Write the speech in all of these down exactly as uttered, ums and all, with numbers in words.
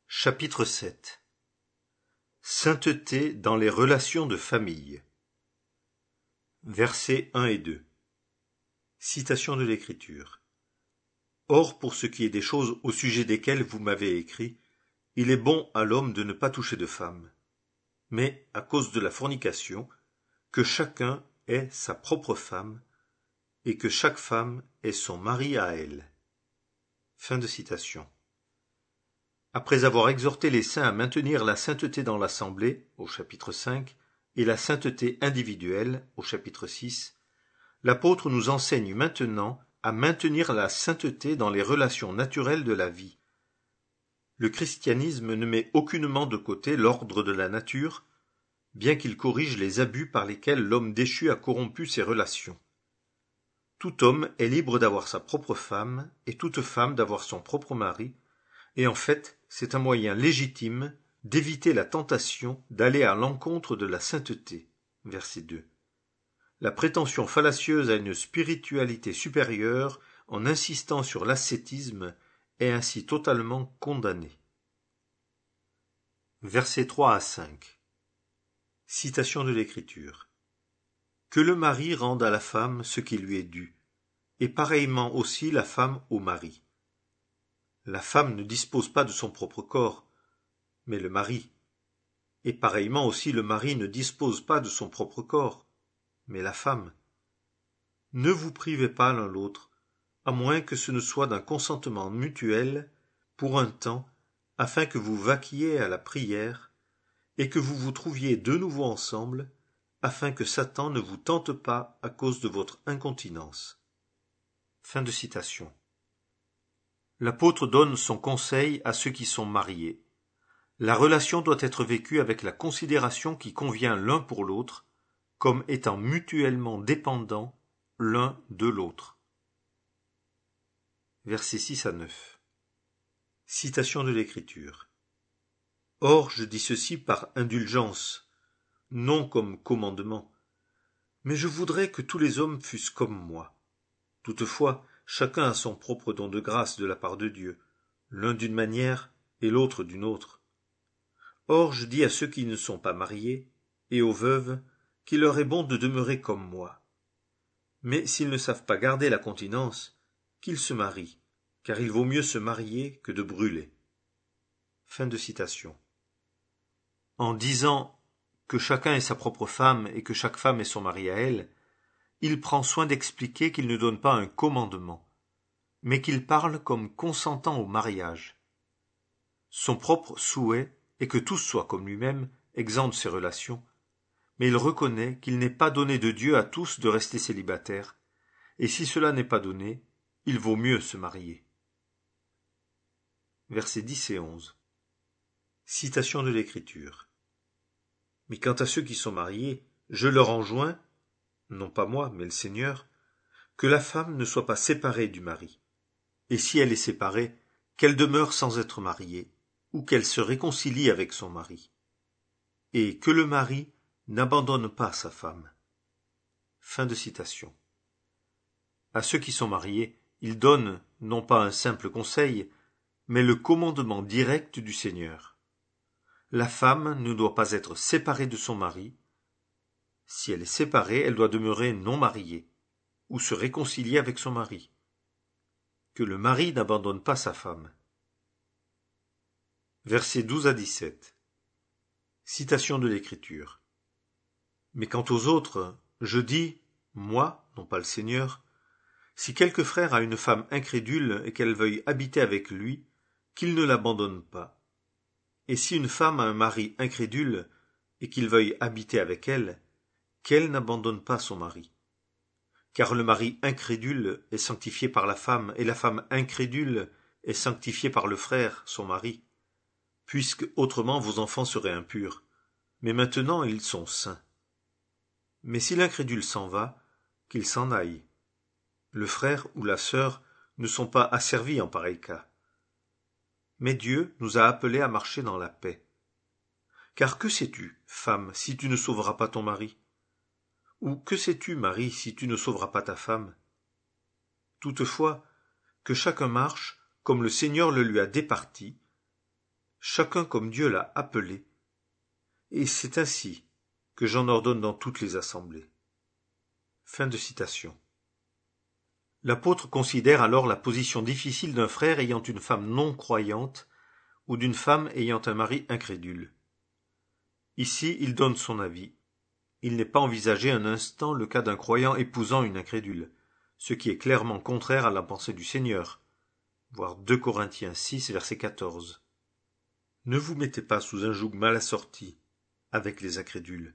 Chapitre sept. Sainteté dans les relations de famille. Versets un et deux. Citation de l'Écriture. Or, pour ce qui est des choses au sujet desquelles vous m'avez écrit, il est bon à l'homme de ne pas toucher de femme, mais, à cause de la fornication, que chacun ait sa propre femme, et que chaque femme ait son mari à elle. Fin de citation. Après avoir exhorté les saints à maintenir la sainteté dans l'assemblée, au chapitre cinq, et la sainteté individuelle, au chapitre six, l'apôtre nous enseigne maintenant à maintenir la sainteté dans les relations naturelles de la vie. Le christianisme ne met aucunement de côté l'ordre de la nature, bien qu'il corrige les abus par lesquels l'homme déchu a corrompu ses relations. Tout homme est libre d'avoir sa propre femme, et toute femme d'avoir son propre mari, et en fait, c'est un moyen légitime d'éviter la tentation d'aller à l'encontre de la sainteté. Verset deux. La prétention fallacieuse à une spiritualité supérieure en insistant sur l'ascétisme est ainsi totalement condamnée. Versets trois à cinq. Citation de l'Écriture. Que le mari rende à la femme ce qui lui est dû, et pareillement aussi la femme au mari. La femme ne dispose pas de son propre corps, mais le mari. Et pareillement aussi le mari ne dispose pas de son propre corps, mais la femme. Ne vous privez pas l'un l'autre, à moins que ce ne soit d'un consentement mutuel, pour un temps, afin que vous vaquiez à la prière, et que vous vous trouviez de nouveau ensemble, afin que Satan ne vous tente pas à cause de votre incontinence. Fin de citation. L'apôtre donne son conseil à ceux qui sont mariés. La relation doit être vécue avec la considération qui convient l'un pour l'autre, comme étant mutuellement dépendants l'un de l'autre. Versets six à neuf. Citation de l'Écriture. Or, je dis ceci par indulgence, non comme commandement, mais je voudrais que tous les hommes fussent comme moi. Toutefois, chacun a son propre don de grâce de la part de Dieu, l'un d'une manière et l'autre d'une autre. Or je dis à ceux qui ne sont pas mariés, et aux veuves, qu'il leur est bon de demeurer comme moi. Mais s'ils ne savent pas garder la continence, qu'ils se marient, car il vaut mieux se marier que de brûler. Fin de citation. En disant que chacun ait sa propre femme et que chaque femme ait son mari à elle, il prend soin d'expliquer qu'il ne donne pas un commandement, mais qu'il parle comme consentant au mariage. Son propre souhait est que tous soient comme lui-même, exempts de ses relations, mais il reconnaît qu'il n'est pas donné de Dieu à tous de rester célibataires, et si cela n'est pas donné, il vaut mieux se marier. Versets dix et onze. Citation de l'Écriture. Mais quant à ceux qui sont mariés, je leur enjoins, non pas moi, mais le Seigneur, que la femme ne soit pas séparée du mari. Et si elle est séparée, qu'elle demeure sans être mariée, ou qu'elle se réconcilie avec son mari. Et que le mari n'abandonne pas sa femme. Fin de citation. À ceux qui sont mariés, il donne non pas un simple conseil, mais le commandement direct du Seigneur. La femme ne doit pas être séparée de son mari. Si elle est séparée, elle doit demeurer non mariée, ou se réconcilier avec son mari. Que le mari n'abandonne pas sa femme. Versets douze à dix-sept. Citation de l'Écriture. Mais quant aux autres, je dis, moi, non pas le Seigneur, si quelque frère a une femme incrédule et qu'elle veuille habiter avec lui, qu'il ne l'abandonne pas. Et si une femme a un mari incrédule et qu'il veuille habiter avec elle, qu'elle n'abandonne pas son mari. Car le mari incrédule est sanctifié par la femme, et la femme incrédule est sanctifiée par le frère, son mari, puisque autrement vos enfants seraient impurs, mais maintenant ils sont saints. Mais si l'incrédule s'en va, qu'il s'en aille. Le frère ou la sœur ne sont pas asservis en pareil cas. Mais Dieu nous a appelés à marcher dans la paix. Car que sais-tu, femme, si tu ne sauveras pas ton mari? Ou que sais-tu, mari, si tu ne sauveras pas ta femme? Toutefois, que chacun marche comme le Seigneur le lui a départi, chacun comme Dieu l'a appelé, et c'est ainsi que j'en ordonne dans toutes les assemblées. Fin de citation. L'apôtre considère alors la position difficile d'un frère ayant une femme non croyante ou d'une femme ayant un mari incrédule. Ici, il donne son avis. Il n'est pas envisagé un instant le cas d'un croyant épousant une incrédule, ce qui est clairement contraire à la pensée du Seigneur. Voir deux Corinthiens six, verset quatorze. Ne vous mettez pas sous un joug mal assorti avec les incrédules.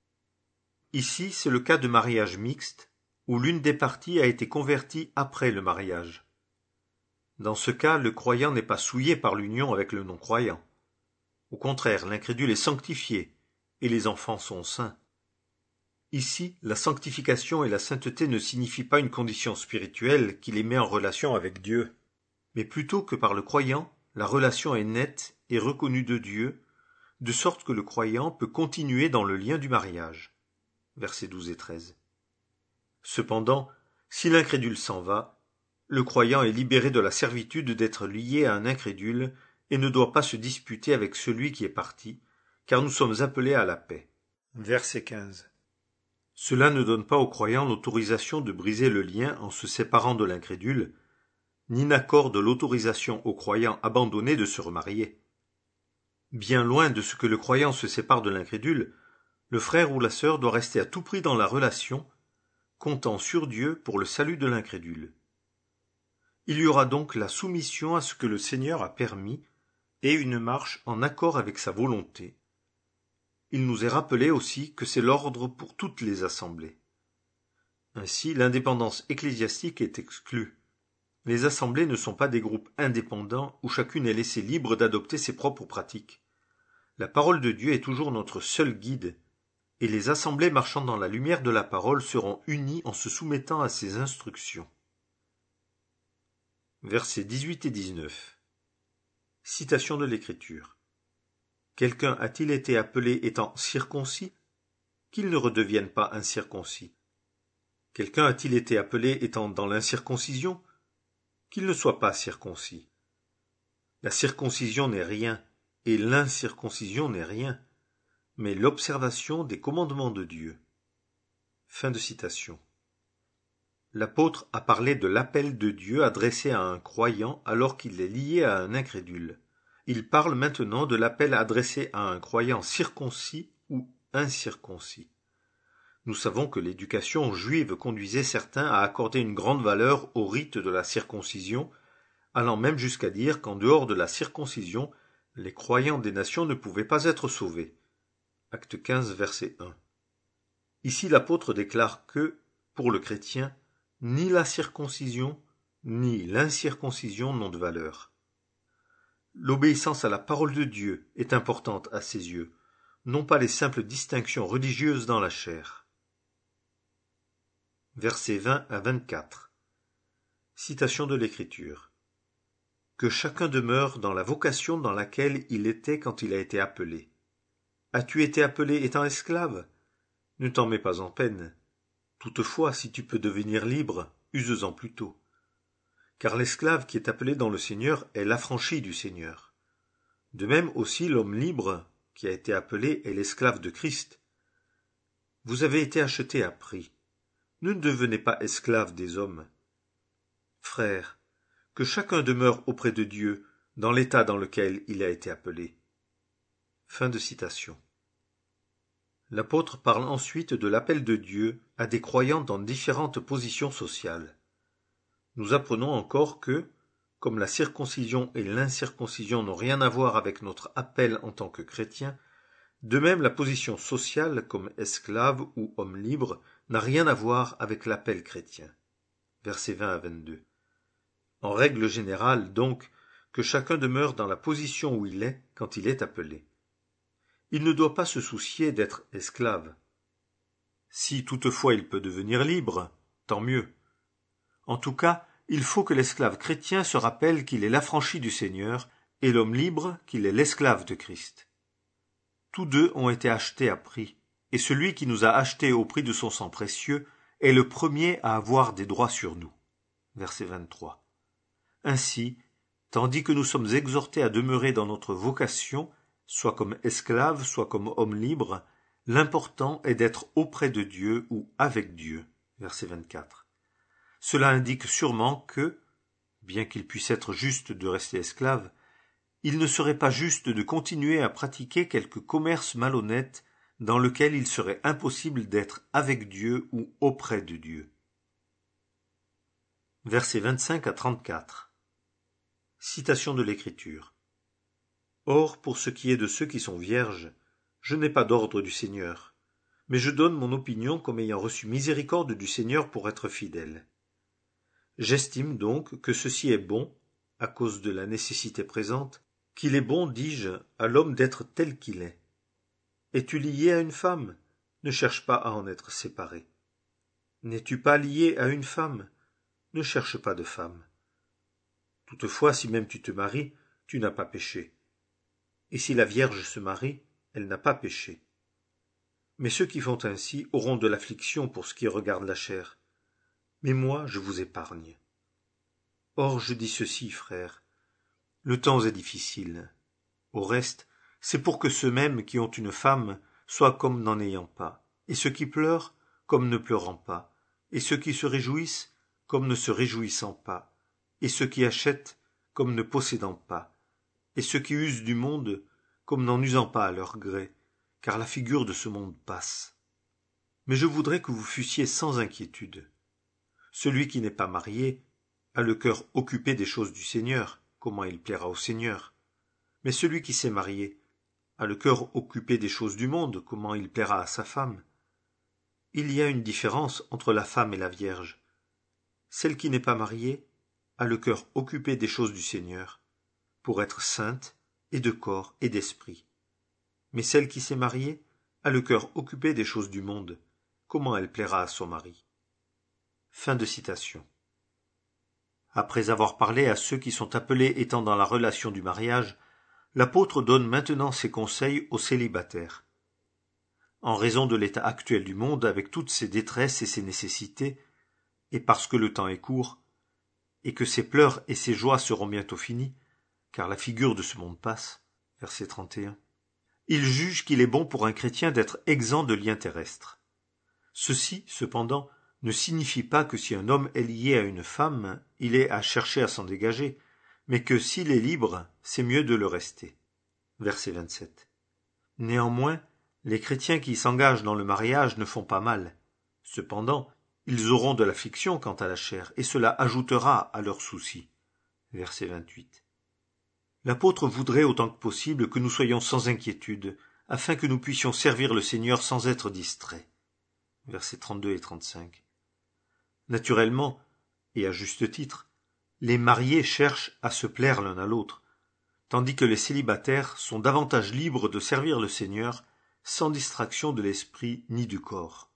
Ici, c'est le cas de mariage mixte, où l'une des parties a été convertie après le mariage. Dans ce cas, le croyant n'est pas souillé par l'union avec le non-croyant. Au contraire, l'incrédule est sanctifié, et les enfants sont saints. Ici, la sanctification et la sainteté ne signifient pas une condition spirituelle qui les met en relation avec Dieu, mais plutôt que par le croyant, la relation est nette et reconnue de Dieu, de sorte que le croyant peut continuer dans le lien du mariage. Versets douze et treize. Cependant, si l'incrédule s'en va, le croyant est libéré de la servitude d'être lié à un incrédule et ne doit pas se disputer avec celui qui est parti, car nous sommes appelés à la paix. Verset quinze. Cela ne donne pas au croyant l'autorisation de briser le lien en se séparant de l'incrédule, ni n'accorde l'autorisation au croyant abandonné de se remarier. Bien loin de ce que le croyant se sépare de l'incrédule, le frère ou la sœur doit rester à tout prix dans la relation, comptant sur Dieu pour le salut de l'incrédule. Il y aura donc la soumission à ce que le Seigneur a permis et une marche en accord avec sa volonté. Il nous est rappelé aussi que c'est l'ordre pour toutes les assemblées. Ainsi, l'indépendance ecclésiastique est exclue. Les assemblées ne sont pas des groupes indépendants où chacune est laissée libre d'adopter ses propres pratiques. La parole de Dieu est toujours notre seul guide, et les assemblées marchant dans la lumière de la parole seront unies en se soumettant à ses instructions. Versets dix-huit et dix-neuf. Citation de l'Écriture. Quelqu'un a-t-il été appelé étant circoncis? Qu'il ne redevienne pas incirconcis. Quelqu'un a-t-il été appelé étant dans l'incirconcision? Qu'il ne soit pas circoncis. La circoncision n'est rien, et l'incirconcision n'est rien, mais l'observation des commandements de Dieu. Fin de citation. L'apôtre a parlé de l'appel de Dieu adressé à un croyant alors qu'il est lié à un incrédule. Il parle maintenant de l'appel adressé à un croyant circoncis ou incirconcis. Nous savons que l'éducation juive conduisait certains à accorder une grande valeur au rite de la circoncision, allant même jusqu'à dire qu'en dehors de la circoncision, les croyants des nations ne pouvaient pas être sauvés. Acte quinze, verset un. Ici l'apôtre déclare que, pour le chrétien, ni la circoncision, ni l'incirconcision n'ont de valeur. L'obéissance à la parole de Dieu est importante à ses yeux, non pas les simples distinctions religieuses dans la chair. Versets vingt à vingt-quatre. Citation de l'Écriture. Que chacun demeure dans la vocation dans laquelle il était quand il a été appelé. As-tu été appelé étant esclave? Ne t'en mets pas en peine. Toutefois, si tu peux devenir libre, use-en plutôt. Car l'esclave qui est appelé dans le Seigneur est l'affranchi du Seigneur. De même aussi l'homme libre qui a été appelé est l'esclave de Christ. Vous avez été achetés à prix. Ne devenez pas esclaves des hommes. Frères, que chacun demeure auprès de Dieu dans l'état dans lequel il a été appelé. Fin de citation. L'apôtre parle ensuite de l'appel de Dieu à des croyants dans différentes positions sociales. Nous apprenons encore que, comme la circoncision et l'incirconcision n'ont rien à voir avec notre appel en tant que chrétien, de même la position sociale comme esclave ou homme libre n'a rien à voir avec l'appel chrétien. Versets vingt à vingt-deux. En règle générale, donc, que chacun demeure dans la position où il est quand il est appelé. Il ne doit pas se soucier d'être esclave. Si toutefois il peut devenir libre, tant mieux. En tout cas, il faut que l'esclave chrétien se rappelle qu'il est l'affranchi du Seigneur et l'homme libre qu'il est l'esclave de Christ. Tous deux ont été achetés à prix, et celui qui nous a achetés au prix de son sang précieux est le premier à avoir des droits sur nous. Verset vingt-trois. Ainsi, tandis que nous sommes exhortés à demeurer dans notre vocation, soit comme esclaves, soit comme hommes libres, l'important est d'être auprès de Dieu ou avec Dieu. Verset vingt-quatre. Cela indique sûrement que, bien qu'il puisse être juste de rester esclave, il ne serait pas juste de continuer à pratiquer quelque commerce malhonnête dans lequel il serait impossible d'être avec Dieu ou auprès de Dieu. Versets vingt-cinq à trente-quatre. Citation de l'Écriture. Or, pour ce qui est de ceux qui sont vierges, je n'ai pas d'ordre du Seigneur, mais je donne mon opinion comme ayant reçu miséricorde du Seigneur pour être fidèle. J'estime donc que ceci est bon, à cause de la nécessité présente, qu'il est bon, dis-je, à l'homme d'être tel qu'il est. Es-tu lié à une femme? Ne cherche pas à en être séparé. N'es-tu pas lié à une femme? Ne cherche pas de femme. Toutefois, si même tu te maries, tu n'as pas péché. Et si la Vierge se marie, elle n'a pas péché. Mais ceux qui font ainsi auront de l'affliction pour ce qui regarde la chair. Mais moi, je vous épargne. Or, je dis ceci, frères, le temps est difficile. Au reste, c'est pour que ceux mêmes qui ont une femme soient comme n'en ayant pas, et ceux qui pleurent, comme ne pleurant pas, et ceux qui se réjouissent, comme ne se réjouissant pas, et ceux qui achètent, comme ne possédant pas, et ceux qui usent du monde, comme n'en usant pas à leur gré, car la figure de ce monde passe. Mais je voudrais que vous fussiez sans inquiétude. Celui qui n'est pas marié a le cœur occupé des choses du Seigneur, comment il plaira au Seigneur. Mais celui qui s'est marié a le cœur occupé des choses du monde, comment il plaira à sa femme. Il y a une différence entre la femme et la Vierge. Celle qui n'est pas mariée a le cœur occupé des choses du Seigneur, pour être sainte et de corps et d'esprit. Mais celle qui s'est mariée a le cœur occupé des choses du monde, comment elle plaira à son mari. Fin de citation. Après avoir parlé à ceux qui sont appelés étant dans la relation du mariage, l'apôtre donne maintenant ses conseils aux célibataires. En raison de l'état actuel du monde, avec toutes ses détresses et ses nécessités, et parce que le temps est court, et que ses pleurs et ses joies seront bientôt finis, car la figure de ce monde passe, verset trente et un, il juge qu'il est bon pour un chrétien d'être exempt de liens terrestres. Ceci, cependant, ne signifie pas que si un homme est lié à une femme, il est à chercher à s'en dégager, mais que s'il est libre, c'est mieux de le rester. Verset vingt-sept. Néanmoins, les chrétiens qui s'engagent dans le mariage ne font pas mal. Cependant, ils auront de l'affliction quant à la chair, et cela ajoutera à leurs soucis. Verset vingt-huit. L'apôtre voudrait autant que possible que nous soyons sans inquiétude, afin que nous puissions servir le Seigneur sans être distraits. Versets trente-deux et trente-cinq. Naturellement, et à juste titre, les mariés cherchent à se plaire l'un à l'autre, tandis que les célibataires sont davantage libres de servir le Seigneur sans distraction de l'esprit ni du corps.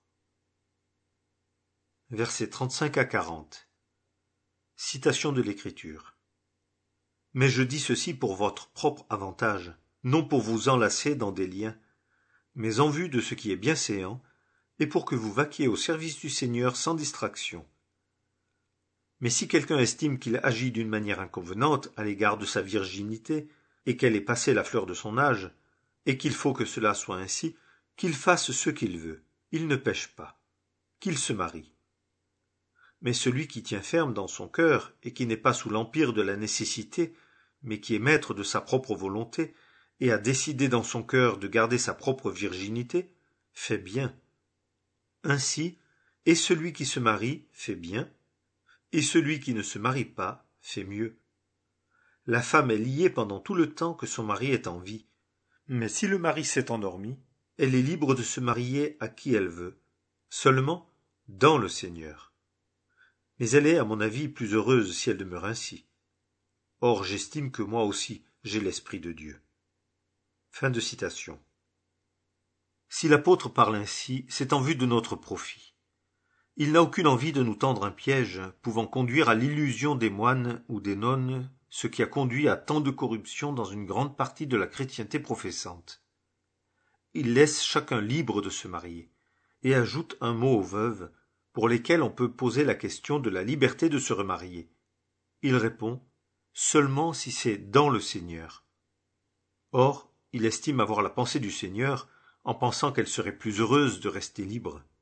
Versets trente-cinq à quarante. Citation de l'Écriture. Mais je dis ceci pour votre propre avantage, non pour vous enlacer dans des liens, mais en vue de ce qui est bienséant, et pour que vous vaquiez au service du Seigneur sans distraction. Mais si quelqu'un estime qu'il agit d'une manière inconvenante à l'égard de sa virginité, et qu'elle est passée la fleur de son âge, et qu'il faut que cela soit ainsi, qu'il fasse ce qu'il veut, il ne pêche pas, qu'il se marie. Mais celui qui tient ferme dans son cœur, et qui n'est pas sous l'empire de la nécessité, mais qui est maître de sa propre volonté, et a décidé dans son cœur de garder sa propre virginité, fait bien. Ainsi, et celui qui se marie fait bien, et celui qui ne se marie pas fait mieux. La femme est liée pendant tout le temps que son mari est en vie, mais si le mari s'est endormi, elle est libre de se marier à qui elle veut, seulement dans le Seigneur. Mais elle est, à mon avis, plus heureuse si elle demeure ainsi. Or, j'estime que moi aussi, j'ai l'Esprit de Dieu. Fin de citation. Si l'apôtre parle ainsi, c'est en vue de notre profit. Il n'a aucune envie de nous tendre un piège pouvant conduire à l'illusion des moines ou des nonnes, ce qui a conduit à tant de corruption dans une grande partie de la chrétienté professante. Il laisse chacun libre de se marier, et ajoute un mot aux veuves, pour lesquelles on peut poser la question de la liberté de se remarier. Il répond « seulement si c'est dans le Seigneur. Or, il estime avoir la pensée du Seigneur en pensant qu'elle serait plus heureuse de rester libre.